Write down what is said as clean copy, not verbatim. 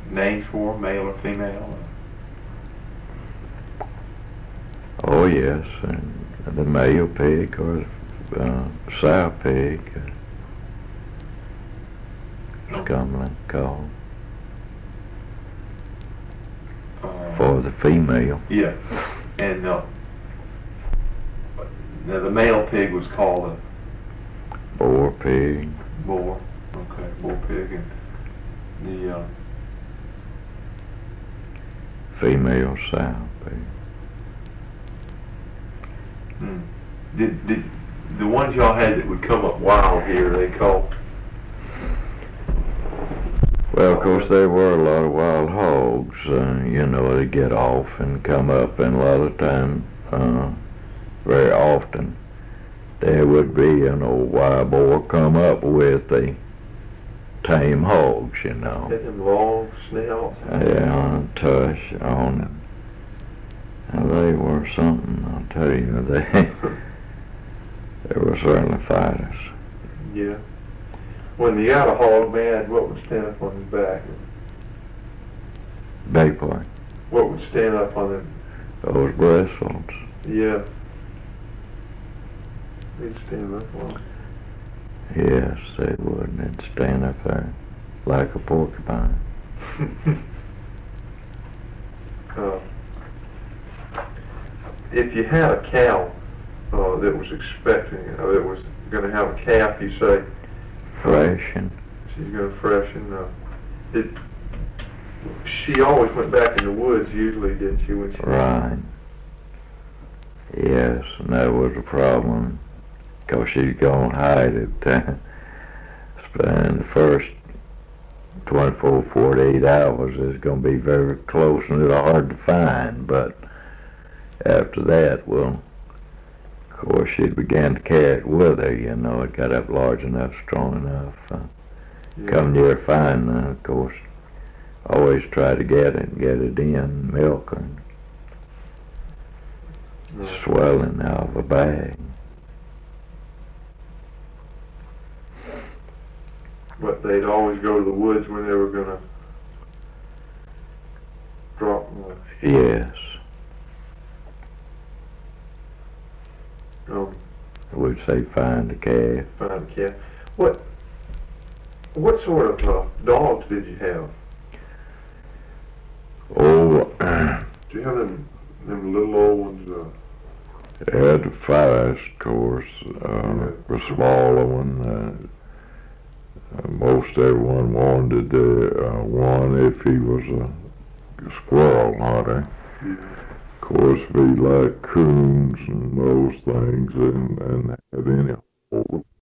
names for them, male or female? Oh yes, and the male pig or sow pig is commonly called. For the female. Yeah, and now the male pig was called a Boar pig. boar. Okay, boar pig, and the Female sow pig. Did the ones y'all had that would come up wild here? They called. Well, of course, there were a lot of wild hogs. They get off and come up, and a lot of time, very often, there would be an old wild boar come up with the tame hogs, Had them long snouts. Yeah, tush on them. And they were something, I'll tell you. They were certainly fighters. Yeah. When you got a hog mad, what would stand up on his back? Big part. What would stand up on him? Those bristles. Yeah. They'd stand up on him. Yes, they would. And they'd stand up there like a porcupine. If you had a cow that was expecting, that was going to have a calf, you say, Freshen. she's going to freshen. She always went back in the woods, usually, didn't she? When she Right. Yes, and that was a problem, because she's going to hide it. And the first 24, 48 hours is going to be very close and it's hard to find, but after that, well, of course, she began to carry it with her, it got up large enough, strong enough. Come near fine, of course, always try to get it in, milk her, swelling out of a bag. But they'd always go to the woods when they were going to drop them. Yes. We'd say find a calf. Find a calf. What sort of dogs did you have? Oh, Do you have them little old ones? they had the fast, of course, the smaller one. Most everyone wanted one if he was a squirrel hunter. Yeah. Of course, we like coons and those things, and have any